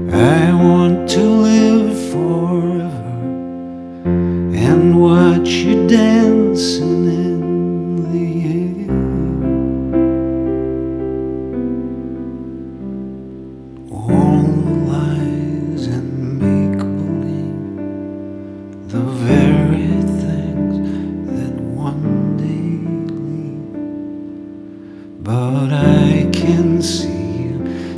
I want to live forever and watch you dancing in the air.